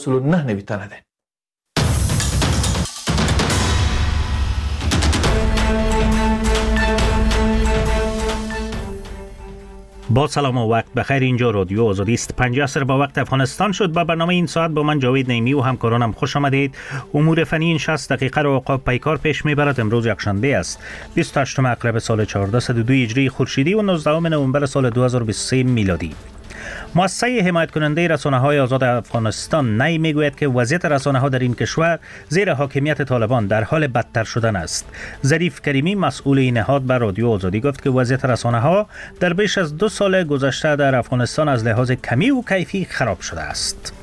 نه نمیتنده. با سلام و وقت بخیر. اینجا رادیو آزادی است. 50 عصر با وقت افغانستان شد. با برنامه این ساعت با من جاوید نیمی و همکارانم خوش آمدید. امور فنی این 60 دقیقه رو عقب پیکار پیش میبرد. امروز یکشنبه است، 28 اکتبر سال 1402 هجری خورشیدی و 19 نوامبر سال 2023 میلادی. مؤسسه حمایت کننده رسانه‌های آزاد افغانستان نی میگوید که وضعیت رسانه‌ها در این کشور زیر حاکمیت طالبان در حال بدتر شدن است. ظریف کریمی مسئول این نهاد به رادیو آزادی گفت که وضعیت رسانه‌ها در بیش از 2 سال گذشته در افغانستان از لحاظ کمی و کیفی خراب شده است.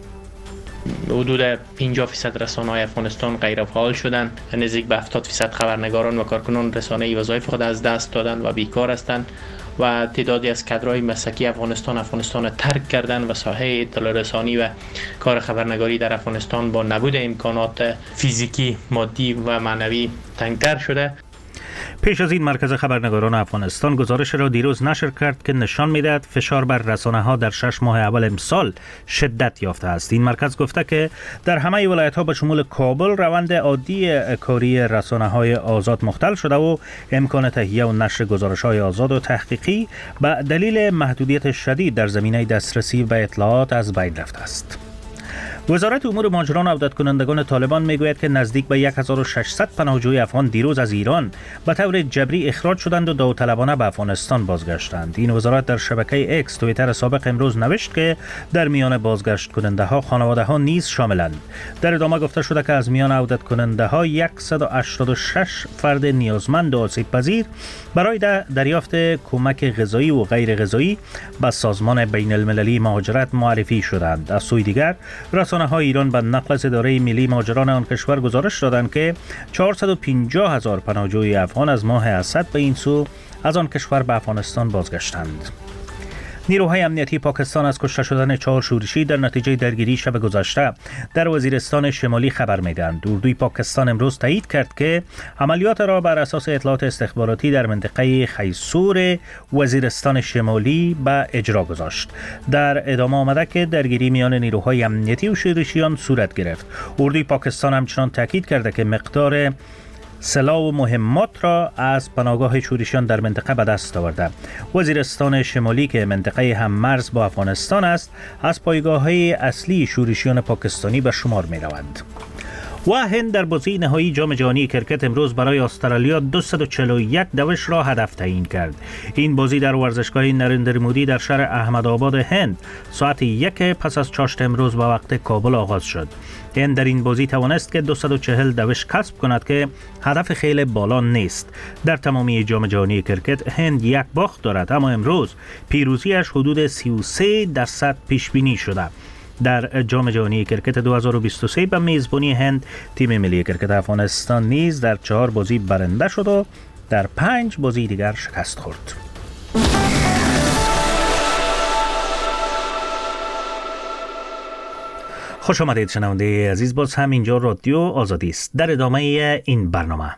حدود 50% رسانه‌های افغانستان غیر فعال شدند. نزدیک به 70% خبرنگاران و کارکنان رسانه‌ای وظایف خود از دست دادند و بیکار هستند و تعدادی از کادرهای مسلکی افغانستان را ترک کردند و ساحه اطلاع رسانی و کار خبرنگاری در افغانستان با نبود امکانات فیزیکی، مادی و معنوی تنگتر شده. پیش از این مرکز خبرنگاران افغانستان گزارش را دیروز نشر کرد که نشان می‌دهد فشار بر رسانه‌ها در 6 ماه اول امسال شدت یافته است. این مرکز گفته که در همه ولایت‌ها به شمول کابل روند عادی کاری رسانه‌های آزاد مختل شده و امکان تهیه و نشر گزارش‌های آزاد و تحقیقی به دلیل محدودیت شدید در زمینه دسترسی به اطلاعات از بین رفته است. وزارت امور مهاجران و عودت کنندگان طالبان میگوید که نزدیک به 1600 پناهجوی افغان دیروز از ایران به طور جبری اخراج شدند و داوطلبانه به افغانستان بازگشتند. این وزارت در شبکه اکس توییتر سابق امروز نوشت که در میان بازگشت کننده ها خانواده ها نیز شاملند. در ادامه گفته شده که از میان عودت کننده ها 186 فرد نیازمند و آسیب پذیر برای دریافت کمک غذایی و غیر غذایی به سازمان بین المللی مهاجرت معرفی شدند. از سوی دیگر رسانه‌های ایران به نقل از اداره ملی مهاجران آن کشور گزارش دادند که 450,000 پناهجوی افغان از ماه اسد به این سو از آن کشور به افغانستان بازگشتند. نیروهای امنیتی پاکستان از کشته شدن 4 شورشی در نتیجه درگیری شب گذشته در وزیرستان شمالی خبر می‌دهند. اردوی پاکستان امروز تایید کرد که عملیات را بر اساس اطلاعات استخباراتی در منطقه خیسور وزیرستان شمالی به اجرا گذاشت. در ادامه آمده که درگیری میان نیروهای امنیتی و شورشیان صورت گرفت. اردوی پاکستان همچنان تاکید کرده که مقدار سلاح و مهمات را از پناهگاه شورشیان در منطقه به دست آورده. وزیرستان شمالی که منطقه هم مرز با افغانستان است، از پایگاه‌های اصلی شورشیان پاکستانی به شمار می روند. و هند در بازی نهایی جام جهانی کرکت امروز برای استرالیا 241 دوش را هدف تعیین کرد. این بازی در ورزشگاه نریندر مودی در شهر احمدآباد هند ساعت 1 پس از چاشت امروز به وقت کابل آغاز شد. هند در این بازی توانست که 240 دوش کسب کند که هدف خیلی بالا نیست. در تمامی جام جهانی کرکت هند 1 باخت دارد، اما امروز پیروزیش حدود 33% پیش بینی شده. در جام جهانی کرکت 2023 به میزبانی هند تیم ملی کرکت افغانستان نیز در 4 بازی برنده شد و در 5 بازی دیگر شکست خورد. خوش آمدید شنونده عزیز، باز هم اینجا رادیو آزادی است. در ادامه این برنامه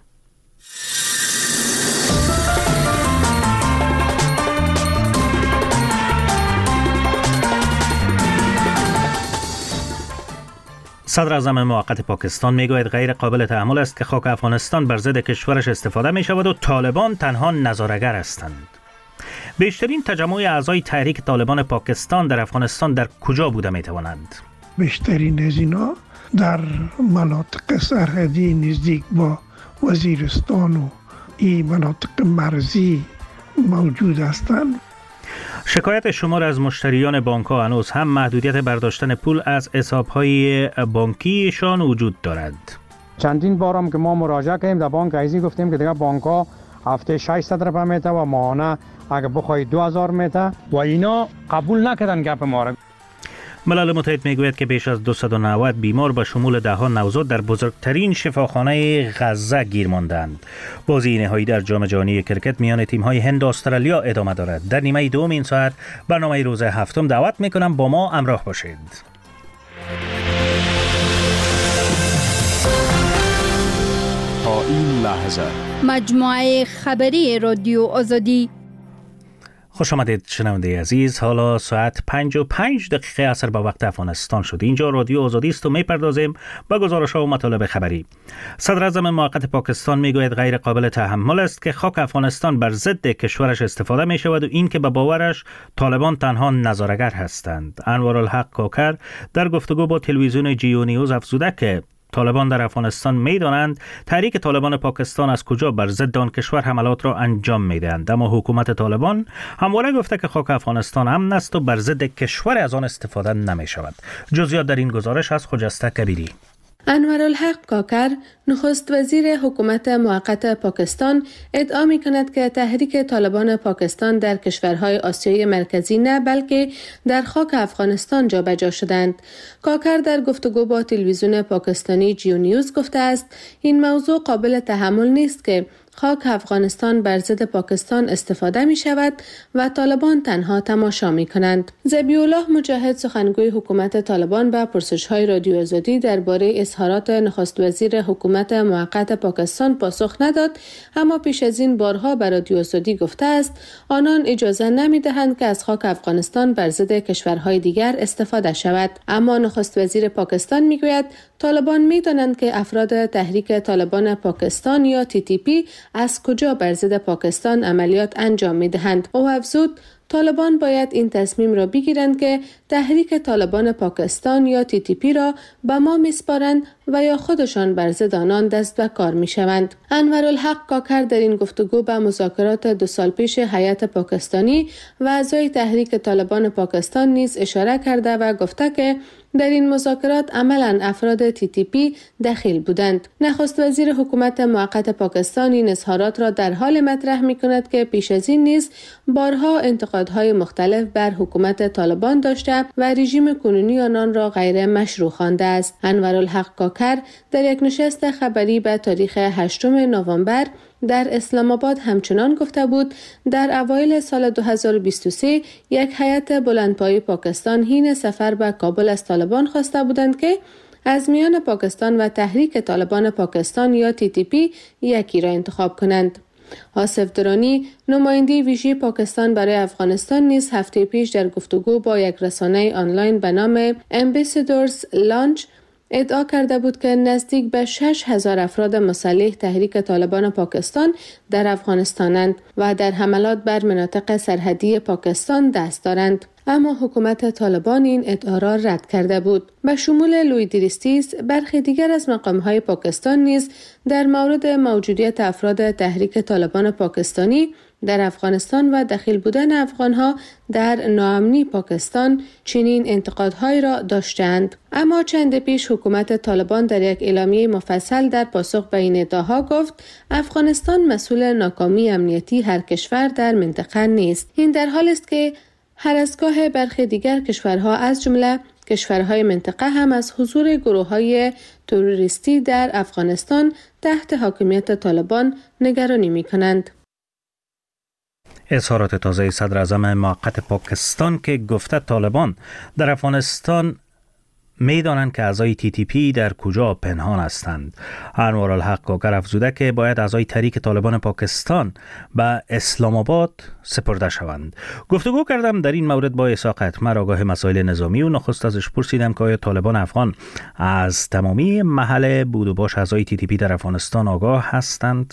صدر اعظم موقت پاکستان میگوید غیر قابل تحمل است که خاک افغانستان بر ضد کشورش استفاده می شود و طالبان تنها نظاره‌گر هستند. بیشترین تجمع اعضای تحریک طالبان پاکستان در افغانستان در کجا بوده می توانند؟ بیشترین از اینا در مناطق سرحدی نزدیک با وزیرستان و این مناطق مرزی موجود هستند. شکایت شمار از مشتریان بانک‌ها هنوز هم محدودیت برداشتن پول از حساب‌های بانکیشان وجود دارد. چندین بار هم که ما مراجعه کردیم در بانک ایزی گفتیم که دیگه بانک‌ها هفته 600 روپیه میته و ماهانه اگه بخوای 2000 میته و اینا قبول نکردن گپ ما را. ملل متحد میگوید که بیش از 290 بیمار به شمول ده‌ها نوزاد در بزرگترین شفاخانه غزه گیر ماندند. بازی نهایی در جام جهانی کرکت میان تیم‌های هند و استرالیا ادامه دارد. در نیمه دوم این ساعت برنامه روز هفتم دعوت میکنم با ما همراه باشید. تا این لحظه مجموعه خبری رادیو آزادی. خوش آمدید شنونده عزیز. حالا ساعت 5:05 عصر به وقت افغانستان شد. اینجا رادیو آزادی است و میپردازیم به گزارش‌ها و مطالب خبری. صدر اعظم موقت پاکستان میگوید غیر قابل تحمل است که خاک افغانستان بر ضد کشورش استفاده می شود و این که به باورش طالبان تنها نظاره‌گر هستند. انوارالحق کاکر در گفتگو با تلویزیون جیو نیوز افزوده که طالبان در افغانستان می‌دانند تحریک طالبان پاکستان از کجا بر ضد آن کشور حملات را انجام می‌دهند، اما حکومت طالبان همواره گفته که خاک افغانستان امن است و بر ضد کشور از آن استفاده نمی‌شود. جزئیات در این گزارش از خجسته کبیری. انوارالحق کاکر نخست وزیر حکومت موقت پاکستان ادعا می کند که تحریک طالبان پاکستان در کشورهای آسیای مرکزی نه بلکه در خاک افغانستان جابجا شدند. کاکر در گفتگو با تلویزیون پاکستانی جیو نیوز گفته است این موضوع قابل تحمل نیست که خاک افغانستان بر ضد پاکستان استفاده می شود و طالبان تنها تماشا می کنند. ذبیح‌الله مجاهد سخنگوی حکومت طالبان به پرسش‌های رادیو آزادی درباره اظهارات نخست وزیر حکومت موقت پاکستان پاسخ نداد، اما پیش از این بارها به رادیو آزادی گفته است آنان اجازه نمی دهند که از خاک افغانستان بر ضد کشورهای دیگر استفاده شود. اما نخست وزیر پاکستان می گوید طالبان می دانند که افراد تحریک طالبان پاکستان یا TTP از کجا بر ضد پاکستان عملیات انجام می دهند. او افزود طالبان باید این تصمیم را بگیرند که تحریک طالبان پاکستان یا TTP را به ما میسپارند و یا خودشان بر ضد آنان دست به کار میشوند. انوارالحق کاکر در این گفتگو به مذاکرات 2 سال پیش هیئت پاکستانی و اعضای تحریک طالبان پاکستان نیز اشاره کرده و گفته که در این مذاکرات عملاً افراد TTP دخیل بودند. نخست وزیر حکومت موقت پاکستان این اظهارات را در حال مطرح می کند که پیش از این نیز بارها انتقادهای مختلف بر حکومت طالبان داشته و رژیم کنونی آنان را غیر مشروع خوانده است. انوارالحق کاکر در یک نشست خبری به تاریخ 8 نوامبر در اسلام آباد همچنان گفته بود در اوایل سال 2023 یک هیئت بلندپایه پاکستان حین سفر به کابل از طالبان خواسته بودند که از میان پاکستان و تحریک طالبان پاکستان یا TTP یکی را انتخاب کنند. آصف درانی نماینده ویژه پاکستان برای افغانستان نیز هفته پیش در گفتگو با یک رسانه آنلاین به نام Ambassadors Launch ادعا کرده بود که نزدیک به 6,000 افراد مسلح تحریک طالبان پاکستان در افغانستانند و در حملات بر مناطق سرحدی پاکستان دست دارند. اما حکومت طالبان این ادعا را رد کرده بود. به شمول لوی دریستیس برخی دیگر از مقام‌های پاکستان نیز در مورد موجودیت افراد تحریک طالبان پاکستانی در افغانستان و دخیل بودن افغانها در ناامنی پاکستان چنین انتقادهایی را داشتند. اما چند پیش حکومت طالبان در یک اعلامیه مفصل در پاسخ به این ادعاها گفت افغانستان مسئول ناکامی امنیتی هر کشور در منطقه نیست. این در حالی است که هر از گاه برخی دیگر کشورها از جمله کشورهای منطقه هم از حضور گروه‌های تروریستی در افغانستان تحت حاکمیت طالبان نگرانی می‌کنند. اظهارات تازه صدر اعظم موقت پاکستان که گفته طالبان در افغانستان میدانند که اعضای TTP در کجا پنهان هستند. انوارالحق کاکر افزوده که باید اعضای تحریک طالبان پاکستان به اسلام آباد سپرده شوند. گفتگو کردم در این مورد با اسحاق اتمر آگاه مسائل نظامی و نخست ازش پرسیدم که آیا طالبان افغان از تمامی محل بود و باش اعضای TTP در افغانستان آگاه هستند؟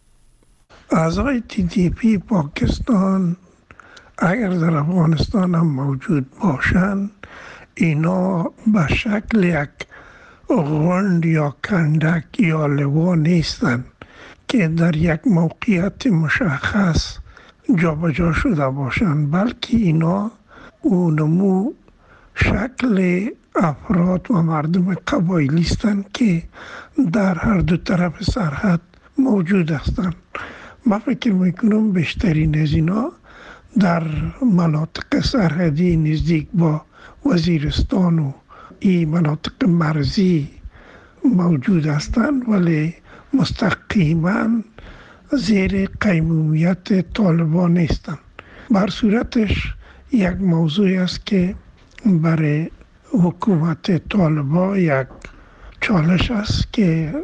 اعضای TTP پاکستان اگر در افغانستان هم موجود باشند اینا به شکل یک غوند یا کندک یا لوا نیستند که در یک موقعیت مشخص جابجا شده باشند، بلکه اینا اونمو شکل افراد و مردم قبایلی هستند که در هر دو طرف سرحد موجود هستند. من فکر میکنم بیشترین از اینا در مناطق سرحدی نزدیک با وزیرستان و این مناطق مرزی موجود هستند، ولی مستقیما زیر قیمومیت طالبان نیستند. بر صورتش یک موضوعی است که برای حکومت طالبان یک چالش است که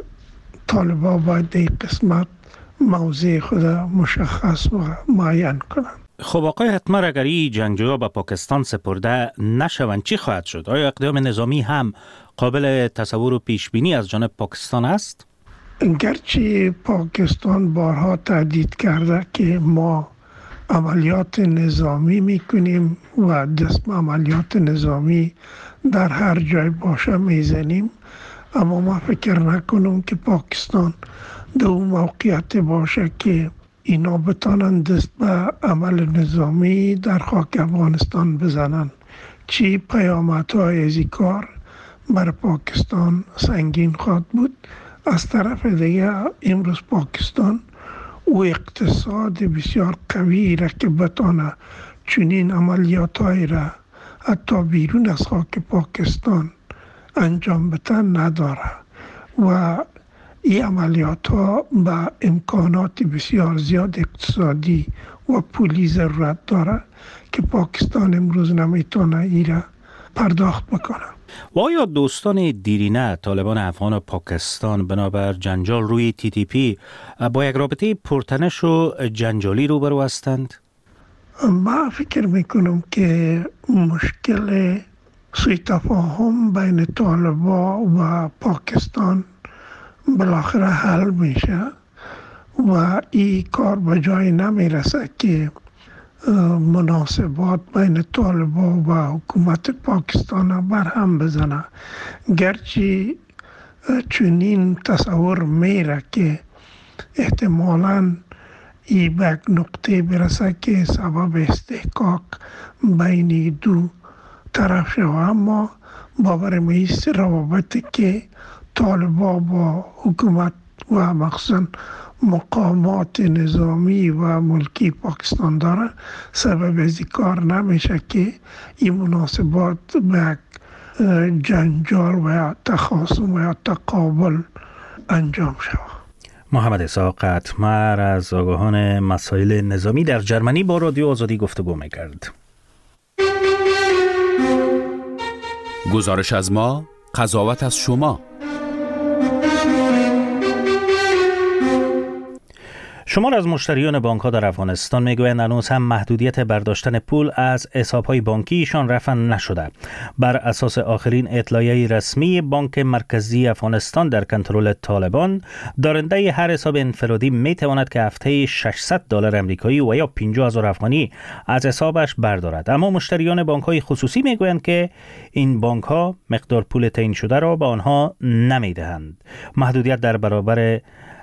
طالبان باید این قسمت موضع خود مشخص و معین کنند. خب آقای حتمر، اگر این جنگجوها به پاکستان سپرده نشوند چی خواهد شد؟ آیا اقدام نظامی هم قابل تصور و پیش بینی از جانب پاکستان است؟ گرچه پاکستان بارها تهدید کرده که ما عملیات نظامی میکنیم و دست به عملیات نظامی در هر جای باشه میزنیم، اما ما فکر نکنم که پاکستان در اون موقعیت باشه که اینا بتانن دست به عمل نظامی در خاک افغانستان بزنن. چی پیامدهای از این کار بر پاکستان سنگین خواهد بود. از طرف دیگه امروز پاکستان و اقتصاد بسیار قوی را که بتانه چنین عملیات‌های را حتی بیرون از خاک پاکستان انجام بتن نداره و این عملیات ها به امکانات بسیار زیاد اقتصادی و پولی ضرورت داره که پاکستان امروز نمیتونه این را پرداخت بکنه. و آیا دوستان دیرینه طالبان افغان و پاکستان بنابر جنجال روی TTP با یک رابطه پرتنش و جنجالی روبرو هستند؟ من فکر میکنم که مشکل سوء تفاهم بین طالبان و پاکستان بالاخره حل میشه و این کار به جای نمیرسه که مناسبات بین طالبان و حکومت پاکستان برهم بزنه. گرچه چنین تصور میره که احتمالاً این به یک نقطه برسه که سبب استحقاق بین دو طرف شود، اما باور میست روابطی که طالبان با حکومت و مخصوصا مقامات نظامی و ملکی پاکستان داره سبب از این کار نمیشه که این مناسبات به جنجال و یا تخاصم و یا تقابل انجام شود. محمد اسحاق حتمر از آگاهان مسائل نظامی در جرمنی با رادیو آزادی گفتگو می‌کرد. گزارش از ما، قضاوت از شما. شمار از مشتریان بانک‌ها در افغانستان میگویند هنوز هم محدودیت برداشتن پول از حساب‌های بانکیشان رفع نشده. بر اساس آخرین اطلاعیه رسمی بانک مرکزی افغانستان در کنترل طالبان، دارنده هر حساب انفرادی میتواند که هفته $600 امریکایی و یا 50,000 افغانی از حسابش بردارد. اما مشتریان بانک‌های خصوصی میگویند که این بانک‌ها مقدار پول تعیین شده را به آنها نمیدهند. محدودیت در برابر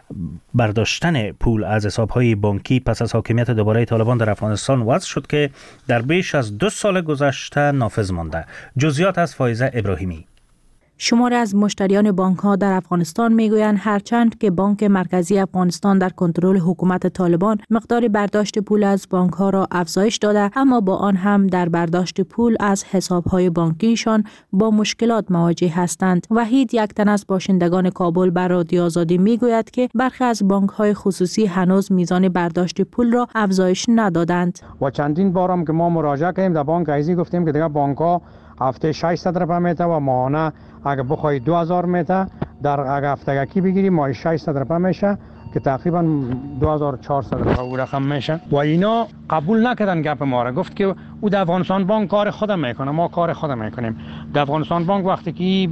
برداشتن پول از حساب‌های بانکی پس از حاکمیت دوباره طالبان در افغانستان وضع شد که در بیش از 2 سال گذشته نافذ مانده. جزئیات از فائزه ابراهیمی. شماری از مشتریان بانک‌ها در افغانستان میگویند هرچند که بانک مرکزی افغانستان در کنترل حکومت طالبان مقدار برداشت پول از بانک‌ها را افزایش داده، اما با آن هم در برداشت پول از حساب‌های بانکیشان با مشکلات مواجه هستند. وحید، یک تن از باشندگان کابل، بر رادیو آزادی میگوید که برخی از بانک‌های خصوصی هنوز میزان برداشت پول را افزایش ندادند. و چندین بارم که ما مراجعه کردیم در بانک ایزی گفتیم که دیگه بانک‌ها هفته 600 روپیه میته و ماهانه اگه بخوای 2000 میته، در اگه هفته یکی بگیری ماهی 600 روپیه میشه که تقریبا 2400 روپیه او رقم میشه و اینا قبول نکردن گپ ما را. گفت که او در افغانستان بانک کار خود میکنه، ما کار خود میکنیم. در افغانستان بانک وقتی که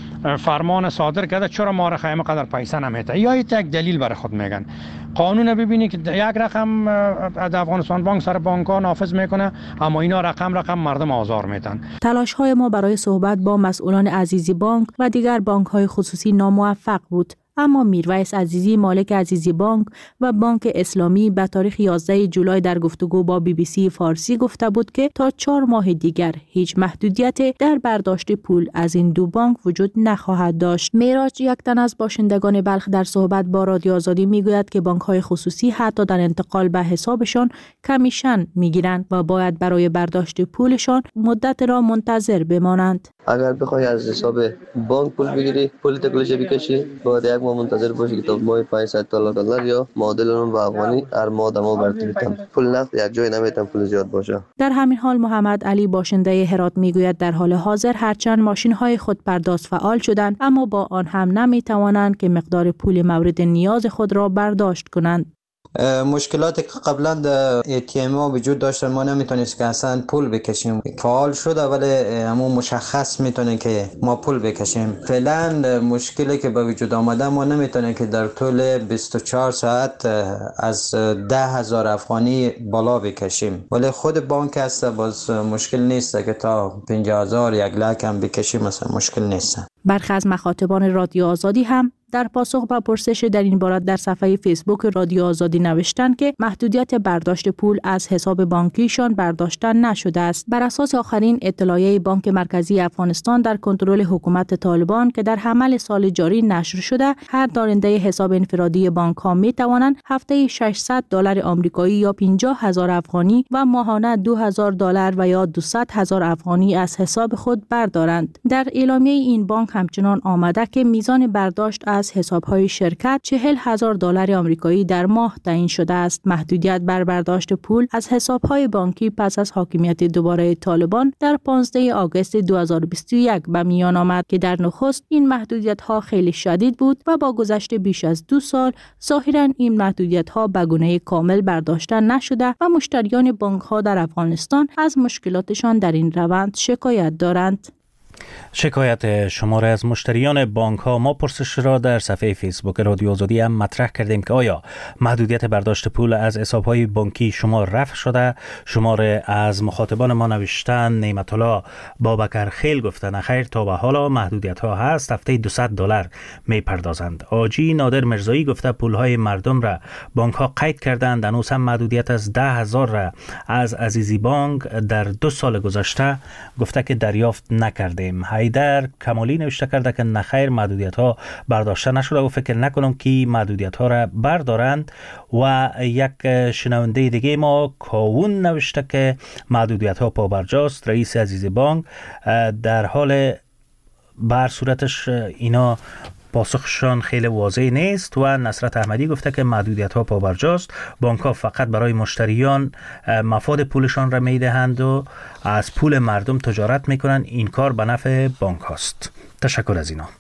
فرمان صادر کرده چرا ما را خیمه قدر پیسه نمیته، یا یک دلیل برای خود میگن. قانون ببینی که یک رقم در افغانستان بانک سر بانک ها نافذ میکنه، اما اینا رقم مردم آزار میتن. تلاش های ما برای صحبت با مسئولان عزیزی بانک و دیگر بانک های خصوصی ناموفق بود. اما میرویس عزیزی، مالک عزیزی بانک و بانک اسلامی، به تاریخ 11 جولای در گفتگو با BBC فارسی گفته بود که تا 4 ماه دیگر هیچ محدودیت در برداشت پول از این دو بانک وجود نخواهد داشت. میراج، یک تن از باشندگان بلخ، در صحبت با رادیو آزادی میگوید که بانک‌های خصوصی حتی در انتقال به حسابشان کمیشن میگیرند و باید برای برداشت پولشان مدت را منتظر بمانند. اگر بخوای از حساب بانک پول بگیری، پول تکلیش بکشی، باید یک ماه منتظر باشی که تا ماه $500 یا معادل اون به افغانی هر ماه دما برتی میتن. پول نقد یک جای نمیتن پول زیاد باشه. در همین حال محمد علی، باشنده هرات، میگوید در حال حاضر هرچند ماشین‌های خودپرداز فعال شدند، اما با آن هم نمیتوانند که مقدار پول مورد نیاز خود را برداشت کنند. مشکلاتی که قبلا در ATM ها وجود داشتن، ما نمیتونیم که اصلا پول بکشیم. فعال شده ولی همون مشخص میتونه که ما پول بکشیم. فعلا مشکلی که به وجود آمده، ما نمیتونیم که در طول 24 ساعت از 10,000 افغانی بالا بکشیم، ولی خود بانک هست باز مشکل نیست که تا 50,000 1 لک هم بکشیم، مثلا مشکل نیست. برخی از مخاطبان رادیو آزادی هم در پاسخ به پرسش در این باره در صفحه فیسبوک رادیو آزادی نوشتند که محدودیت برداشت پول از حساب بانکیشان برداشته نشده است. بر اساس آخرین اطلاعیه بانک مرکزی افغانستان در کنترل حکومت طالبان که در حمل سال جاری نشر شده، هر دارنده حساب انفرادی بانک ها می توانند هفته $600 آمریکایی یا 50,000 افغانی و ماهانه $2,000 و یا 200,000 افغانی از حساب خود بردارند. در اعلامیه این بانک همچنان آمده که میزان برداشت از حساب‌های شرکت $40,000 آمریکایی در ماه تعیین شده است. محدودیت بر برداشت پول از حساب‌های بانکی پس از حاکمیت دوباره طالبان در 15 آگوست 2021 به میان آمد که در نخست این محدودیت‌ها خیلی شدید بود و با گذشت بیش از 2 سال ظاهراً این محدودیت‌ها به گونه کامل برداشته نشده و مشتریان بانک‌ها در افغانستان از مشکلاتشان در این روند شکایت دارند. شکایت شماره از مشتریان بانک ها. ما پرسش را در صفحه فیسبوک رادیو آزادی هم مطرح کردیم که آیا محدودیت برداشت پول از حساب های بانکی شما رفع شده؟ شماره از مخاطبان ما نوشتن. نعمت الله بابکر خیل گفتن خیر تا به حالا محدودیت ها هست، هفته $200 می پردازند. آجی نادر مرزایی گفته پول های مردم را بانک ها قید کردند، هنوز هم محدودیت از 10,000 را از عزیزی بانک در 2 سال گذشته گفته که دریافت نکردیم. حیدر کمالی نوشته کرده که نخیر محدودیت ها برداشته نشده و فکر نکنم که محدودیت ها را بردارند. و یک شنونده دیگه ما کاون نوشته که محدودیت ها پابرجاست. رئیس عزیزی بانک در حال بر صورتش اینا پاسخشان خیلی واضح نیست. و نصرت احمدی گفته که محدودیت ها پابرجاست، بانک ها فقط برای مشتریان مفاد پولشان را میدهند و از پول مردم تجارت میکنند. این کار به نفع بانک هاست. تشکر از اینا.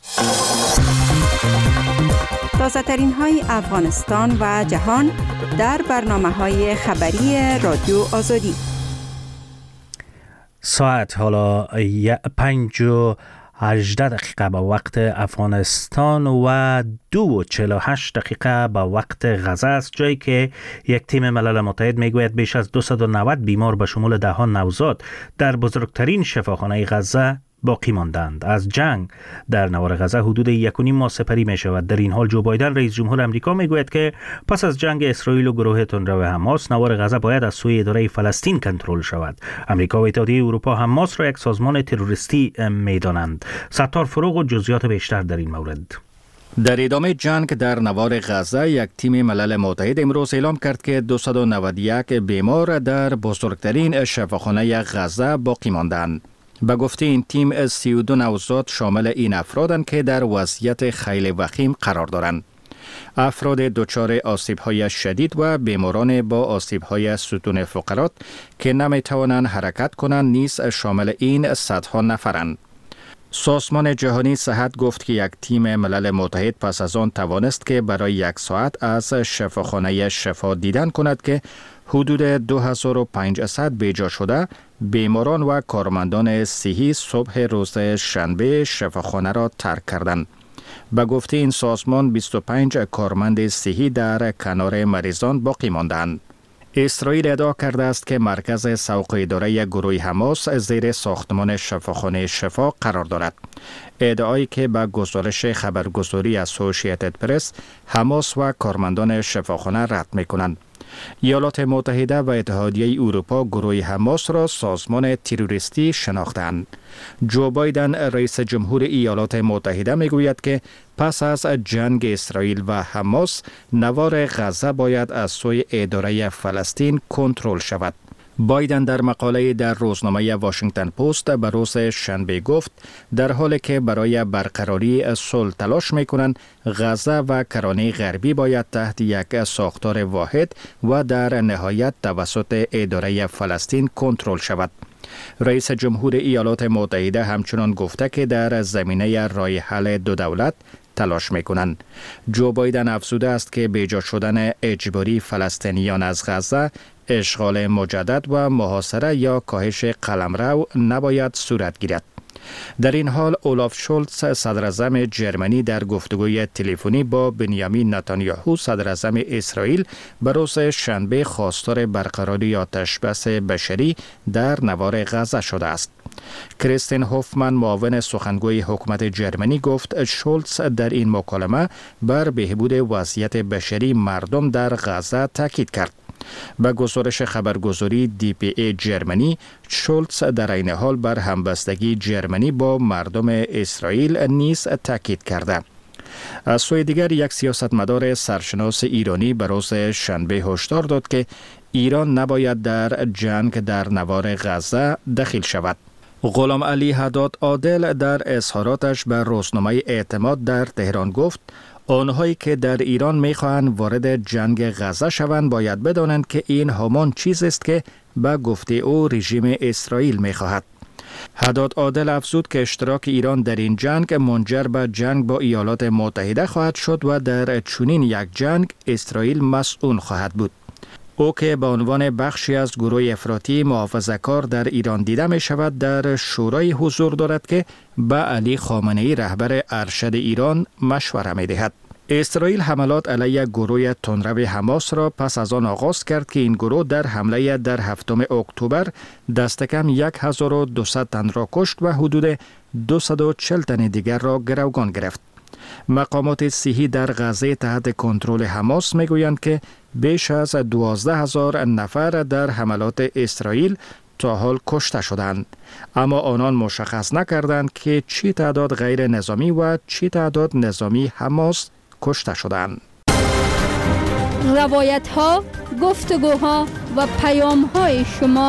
تازه ترین های افغانستان و جهان در برنامه های خبری رادیو آزادی. ساعت حالا 5:18 به وقت افغانستان و 2:48 به وقت غزه است، جایی که یک تیم ملل متحد میگوید بیش از 290 بیمار به شمول ده‌ها نوزاد در بزرگترین شفاخانه غزه باقی ماندند. از جنگ در نوار غزه حدود 1.5 ماه سپری می شود. در این حال جو بایدن رئیس جمهور امریکا می گوید که پس از جنگ اسرائیل و گروه تندرو حماس، نوار غزه باید از سوی اداره فلسطین کنترل شود. امریکا و اتحادیه اروپا حماس را یک سازمان تروریستی می دانند. ستار فروغ و جزئیات بیشتر در این مورد. در ادامه جنگ در نوار غزه، یک تیم ملل متحد امروز اعلام کرد که 291 بیمار در بزرگترین شفاخانه غزه باقی ماندند. به گفته این تیم 32 نوزاد شامل این افرادند که در وضعیت خیلی وخیم قرار دارند. افراد دچار آسیب‌های شدید و بیماران با آسیب‌های ستون فقرات که نمی‌توانند حرکت کنند نیز شامل این صدها نفرند. سازمان جهانی صحت گفت که یک تیم ملل متحد پس از آن توانست که برای 1 ساعت از شفاخانه شفا دیدن کند که حدود 2500 بیجا شده بیماران و کارمندان صحی صبح روز شنبه شفاخانه را ترک کردند. به گفته این سازمان 25 کارمند صحی در کنار مریضان باقی ماندند. اسرائیل ادعا کرده است که مرکز سوق اداره گروه حماس زیر ساختمان شفاخانه شفا قرار دارد. ادعایی که به گزارش خبرگزاری اسوسییتد پرس حماس و کارمندان شفاخانه رد می‌کنند. ایالات متحده و اتحادیه اروپا گروه حماس را سازمان تروریستی شناختند. جو بایدن رئیس جمهور ایالات متحده میگوید که پس از جنگ اسرائیل و حماس، نوار غزه باید از سوی اداره فلسطین کنترل شود. بایدن در مقاله در روزنامه واشنگتن پست به روز شنبه گفت در حالی که برای برقراری صلح تلاش می‌کنند، غزه و کرانه غربی باید تحت یک ساختار واحد و در نهایت توسط اداره فلسطین کنترل شود. رئیس جمهور ایالات متحده همچنان گفته که در زمینه راه حل دو دولت تلاش میکنند. جو بایدن افزوده است که بیجا شدن اجباری فلسطینیان از غزه، اشغال مجدد و محاصره یا کاهش قلمرو نباید صورت گیرد. در این حال اولاف شولتز صدر اعظم جرمنی در گفتگوی تلفنی با بنیامین نتانیاهو صدر اعظم اسرائیل به روز شنبه خواستار برقراری آتشبس بشری در نوار غزه شده است. کریستین هوفمن معاون سخنگوی حکومت جرمنی گفت شولتز در این مکالمه بر بهبود وضعیت بشری مردم در غزه تاکید کرد. به گزارش خبرگزاری DPA جرمنی، شولتز در این حال بر همبستگی جرمنی با مردم اسرائیل نیز تاکید کرده. از سوی دیگر یک سیاستمدار سرشناس ایرانی به روز شنبه هشدار داد که ایران نباید در جنگ در نوار غزه دخیل شود. غلام علی حداد عادل در اظهاراتش به روزنامه اعتماد در تهران گفت آنهایی که در ایران میخواهند وارد جنگ غزه شوند باید بدانند که این همان چیز است که به گفته او رژیم اسرائیل میخواهد. حداد عادل افزود که اشتراک ایران در این جنگ منجر به جنگ با ایالات متحده خواهد شد و در چنین یک جنگ اسرائیل مسئول خواهد بود. او که به عنوان بخشی از گروه افراطی محافظه‌کار در ایران دیده می شود در شورای حضور دارد که به علی خامنه‌ای رهبر ارشد ایران مشوره می دهد. اسرائیل حملات علیه گروه تندرو حماس را پس از آن آغاز کرد که این گروه در حمله در 7 اکتبر دست کم 1200 تن را کشت و حدود 240 تن دیگر را گروگان گرفت. مقامات صحی در غزه تحت کنترل حماس میگویند که بیش از 12,000 نفر در حملات اسرائیل تا حال کشته شدند، اما آنان مشخص نکردند که چی تعداد غیر نظامی و چی تعداد نظامی حماس کشته شدند. روایت ها، گفتگوها و پیام های شما.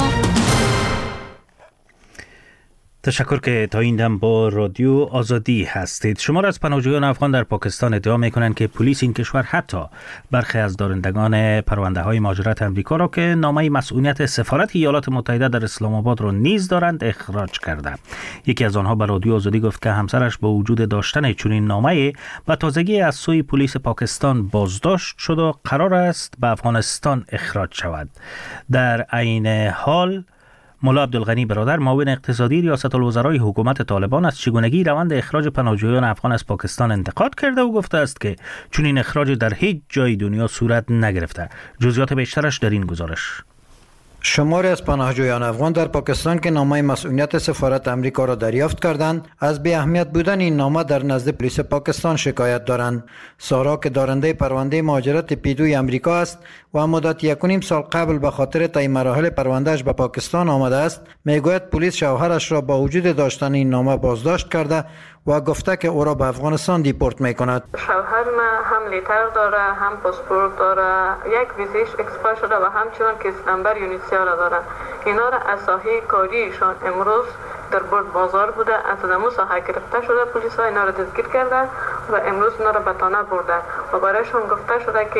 تشکر که تا این دم با رادیو آزادی هستید. شمار از پناهجویان افغان در پاکستان ادعا می‌کنند که پلیس این کشور حتی برخی از دارندگان پرونده‌های مهاجرت آمریکا را که نامه مسئولیت سفارت ایالات متحده در اسلام آباد را نیز دارند اخراج کرده. یکی از آنها به رادیو آزادی گفت که همسرش با وجود داشتن چنین نامه‌ای به تازگی از سوی پلیس پاکستان بازداشت شد و قرار است به افغانستان اخراج شود. در عین حال مولا عبدالغنی برادر معاون اقتصادی ریاست الوزرای حکومت طالبان از چگونگی روند اخراج پناهجویان افغان از پاکستان انتقاد کرده و گفته است که چون این اخراج در هیچ جای دنیا صورت نگرفته. جزئیات بیشترش در این گزارش. شماری از پناهجویان افغان در پاکستان که نامه مسئولیت سفارت امریکا را دریافت کردند از بی اهمیت بودن این نامه در نزد پلیس پاکستان شکایت دارند. سارا که دارنده پرونده مهاجرت پیدوی امریکا است و مدت 1.5 سال قبل به خاطر طی مراحل پروندهش به پاکستان آمده است، میگوید پلیس شوهرش را با وجود داشتن این نامه بازداشت کرده و گفته که او را به افغانستان دیپورت میکند. شوهر من هم لیتر داره، هم پاسپورت داره، یک ویزیش اکسپایر شده و همچنان کیس نمبر یونیسیا را داره. اینا را از ساحه کاریشان امروز در برد بازار بوده، از دمو ساحه گرفته شده، پلیس ها اینا را دستگیر کرده و امروز اینا را به تانه برده و برایشون گفته شده که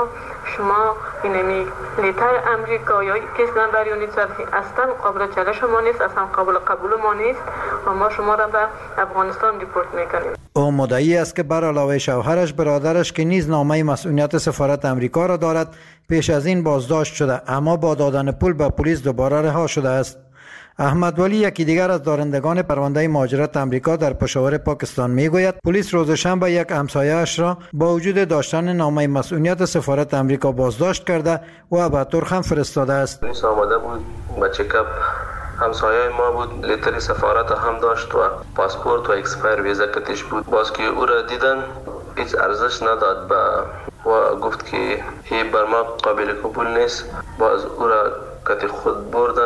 شما اینمی لیتر امریکا یا کیس نمبر یونیسیا اصلا قابل چالش ما نیست، اصلا قابل قبول ما نیست و ما شما را به افغانستان دیپورت میکنیم. او مدعی است که بر علاوه شوهرش برادرش که نیز نامه مسئولیت سفارت امریکا را دارد پیش از این بازداشت شده، اما با دادن پول به پلیس دوباره رها شده است. احمد ولی یکی دیگر از دارندگان پرونده مهاجرت امریکا در پشاور پاکستان میگوید پلیس روز شنبه یک همسایه‌اش را با وجود داشتن نامه مسئولیت سفارت امریکا بازداشت کرده و به ترک هم فرستاده است. پلیس آمده بود با چکاپ، همسایه ما بود، لیتر سفارت هم داشت و پاسپورت و اکسپایر ویزا کتش بود. باز که او را دیدن هیچ ارزش نداد و گفت که این بر ما قابل قبول نیست. باز او را کت خود بردن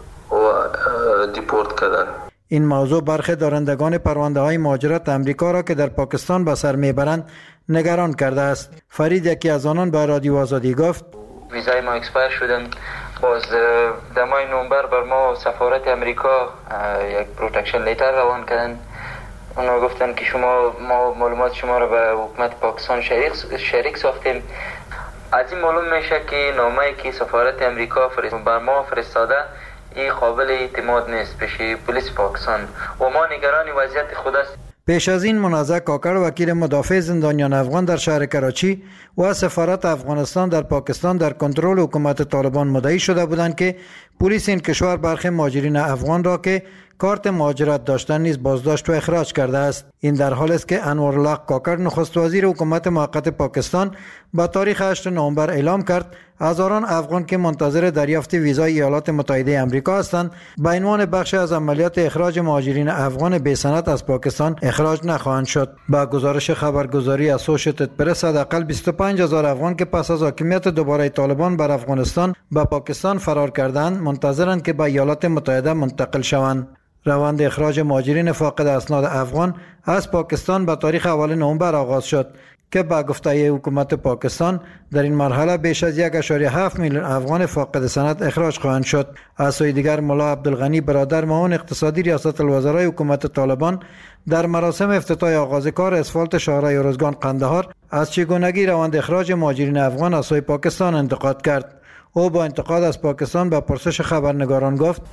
و دیپورت کردن. این موضوع برخی دارندگان پرونده های مهاجرت امریکا را که در پاکستان به سر میبرند نگران کرده است. فرید یکی از آنان به رادیو آزادی گفت ویزای ما اکسپایر شدن. باز در ماه نوامبر بر ما سفارت امریکا یک پروتکشن لیتر روان کردن. اونا گفتن که ما معلومات شما را به حکومت پاکستان شریک ساختیم. از این معلوم میشه که نامه‌ای که سفارت امریکا بر ما فرستاده این قابل اعتماد نیست پیش پلیس پاکستان و ما نگران وضعیت خود است. پیش از این منازع کاکر وکیل مدافع زندانیان افغان در شهر کراچی و سفارت افغانستان در پاکستان در کنترل حکومت طالبان مدعی شده بودند که پلیس این کشور برخی مهاجرین افغان را که کارت مهاجرت داشتن نیز بازداشت و اخراج کرده است. این در حالی است که انوارالله کاکر نخست وزیر حکومت موقت پاکستان با تاریخ 8 نوامبر اعلام کرد هزاران افغان که منتظر دریافت ویزای ایالات متحده آمریکا هستند به عنوان بخش از عملیات اخراج مهاجرین افغان بی سند از پاکستان اخراج نخواهند شد. با گزارش خبرگزاری اسوشییتد پرس حداقل 25,000 افغان که پس از حاکمیت دوباره طالبان بر افغانستان به پاکستان فرار کردند منتظرند که به ایالات متحده منتقل شوند. روند اخراج مهاجرین فاقد اسناد افغان از پاکستان به تاریخ اول نوامبر آغاز شد که با گفته حکومت پاکستان در این مرحله بیش از 1.7 میلیون افغان فاقد سند اخراج خواهند شد. از سوی دیگر ملا عبدالغنی برادر معاون اقتصادی ریاست الوزرای حکومت طالبان در مراسم افتتاح آغاز کار اسفالت شاهراه ارزگان قندهار از چگونگی روند اخراج مهاجرین افغان از سوی پاکستان انتقاد کرد. او با انتقاد از پاکستان به پرسش خبرنگاران گفت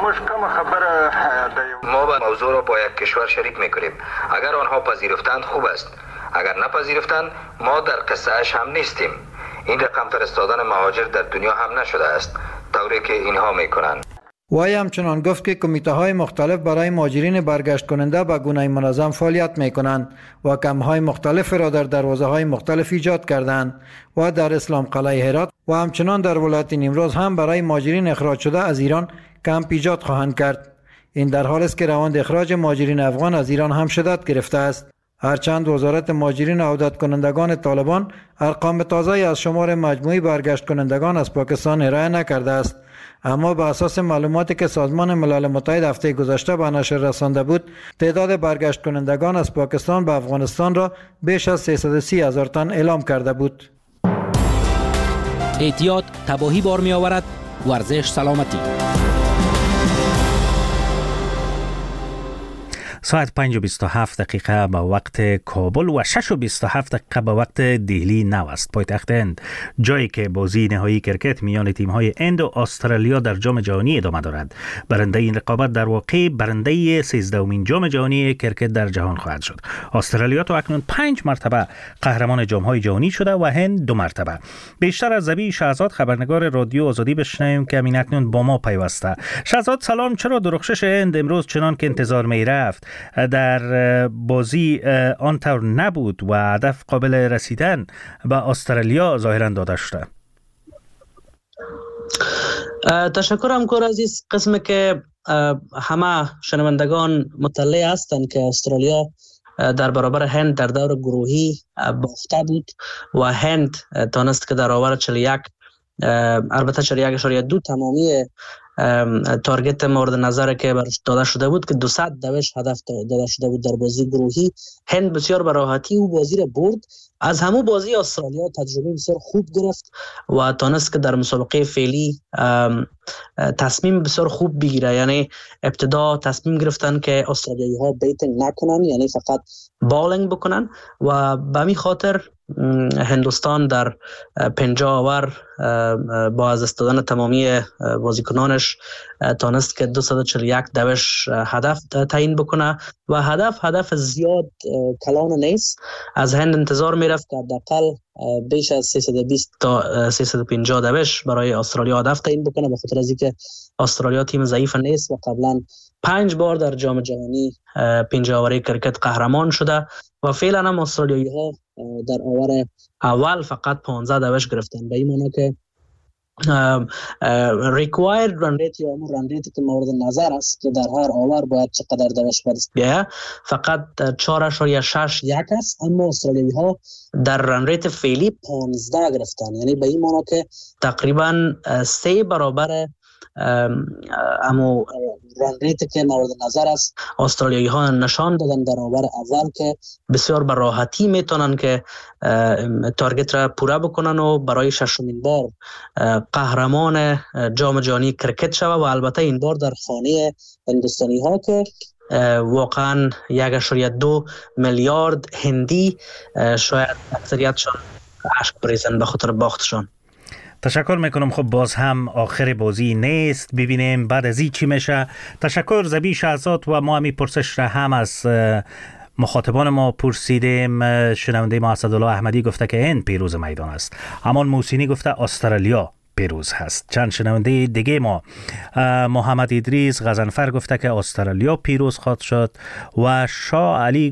ما با موضوع را با یک کشور شریک میکنیم. اگر آنها پذیرفتند خوب است، اگر نپذیرفتند ما در قصه اش هم نیستیم. این رقم فرستادن مهاجر در دنیا هم نشده است طوری که اینها میکنند. وی همچنان گفت که کمیته های مختلف برای مهاجرین برگشت کننده به گونه منظم فعالیت می کنند و کمپ های مختلف را در دروازه های مختلف ایجاد کردند و در اسلام قلعه هرات و همچنان در ولایت نیمروز هم برای مهاجرین اخراج شده از ایران کمپ ایجاد خواهند کرد. این در حالی است که روند اخراج مهاجرین افغان از ایران هم شدت گرفته است. هرچند وزارت مهاجرین و عودت کنندگان طالبان ارقام تازه از شمار مجموعی برگشت کنندگان از پاکستان ارائه نکرده است، اما بر اساس معلوماتی که سازمان ملل متحد هفته گذشته به نشر رسانده بود، تعداد برگشت کنندگان از پاکستان به افغانستان را بیش از 330,000 تن اعلام کرده بود. احتیاط تباهی بار می آورد، ورزش سلامتی. ساعت 5:27 به وقت کابل و 6:27 به وقت دهلی نو است. پایتخت هند، جایی که بازی نهایی کرکت میان تیم‌های هند و استرالیا در جام جهانی ادامه دارد. برنده این رقابت در واقع برنده 13مین جام جهانی کرکت در جهان خواهد شد. استرالیا تا اکنون 5 مرتبه قهرمان جام‌های جهانی شده و هند 2 مرتبه. بیشتر از ذبیح شهزاد خبرنگار رادیو آزادی بشنویم که همین اکنون با ما پیوسته. شهزاد سلام، چرا درخشش هند امروز چنان که انتظار می‌رفت در بازی آنطور نبود و هدف قابل رسیدن به استرالیا ظاهرا داده شده؟ تشکر همکار عزیز. قسم که همه شنوندگان مطلع هستند که استرالیا در برابر هند در دور گروهی باخته بود و هند تانست که در برابر 41 البته 41.2 تمامی تارگت مورد نظر که برش داده شده بود که 200 دوش هدف داده شده بود در بازی گروهی. هند بسیار به راحتی او بازی را برد. از همون بازی استرالیا تجربه بسیار خوب گرفت و تانست که در مسابقه فعلی تصمیم بسیار خوب بگیره. یعنی ابتدا تصمیم گرفتن که استرالیایی ها بیتینگ نکنن، یعنی فقط بالینگ بکنن و به همین خاطر هندوستان در 50 اوور با از دست دادن تمامی بازیکنانش تانست که 241 دوش هدف تعیین بکنه و هدف زیاد کلان نیست. از هند انتظار میرفت که حداقل بیش از 320 تا 350 دوش برای استرالیا هدف تعیین بکنه، به خاطر از اینکه استرالیا تیم ضعیف نیست و قبلا 5 بار در جام جهانی 50 اوری کرکت قهرمان شده و فعلا هم استرالیایی ها در اوور اول فقط 15 دوش گرفتن. به این معنی که required run rate یا همون رن ریتی که مورد نظر است که در هر اوور باید چقدر دوش بدست بیایه فقط 4.61 است، اما استرالیایی ها در رن ریت فعلی 15 گرفتن. یعنی به این معنی که تقریبا 3 برابر امو رن ریت که مورد نظر است استرالیایی ها نشان دادن در اوور اول که بسیار به راحتی میتونن که تارگت را پوره بکنن و برای 6مین بار قهرمان جام جهانی کرکت شوه و البته این بار در خانه هندوستانی ها که واقعا 1.2 میلیارد هندی شاید اکثریتشان اشک بریزن به خاطر باختشان. تشکر میکنم. خب باز هم آخر بازی نیست، ببینیم بعد از این چی میشه. تشکر زبی شهزاد. و ما همی پرسش را هم از مخاطبان ما پرسیدیم. شنونده ما اسدالله احمدی گفته که هند پیروز میدان است. امان موسینی گفته استرالیا پیروز هست. چند شنونده دیگه ما محمد ادریس غضنفر گفته که استرالیا پیروز خواهد شد و شاه علی